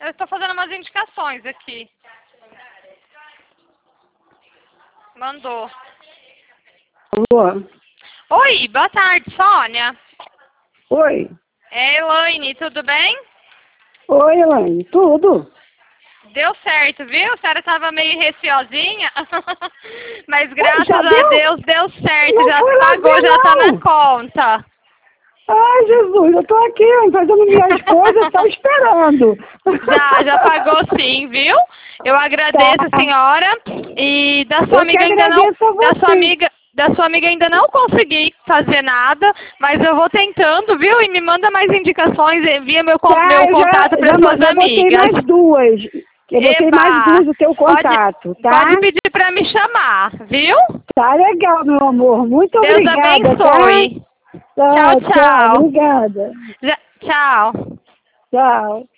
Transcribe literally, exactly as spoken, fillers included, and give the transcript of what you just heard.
Eu estou fazendo umas indicações aqui. Mandou. Alô? Oi, boa tarde, Sônia. Oi. É Elaine, tudo bem? Oi, Elaine. Tudo? Deu certo, viu? A senhora estava meio receosinha, mas graças já a deu? Deus deu certo, Não já fui lá pagou, ver, já tá não. na conta. Ai, Jesus, eu tô aqui ó, fazendo minhas coisas, só esperando. Já, já pagou sim, viu? Eu agradeço Tá. a senhora e da sua Eu que amiga ainda não, agradeço a da sua você. amiga, da sua amiga ainda não consegui fazer nada, mas eu vou tentando, viu? E me manda mais indicações, envia meu, con- Tá, meu eu já, contato para já, suas já botei amigas. mais duas. Eu botei mais Eba! duas o teu Pode, contato, tá? pode pedir para me chamar, viu? Tá legal, meu amor. Muito Deus obrigada, tá? abençoe. Tá, Tchau, tchau. tchau. Obrigada. Já- tchau. Tchau.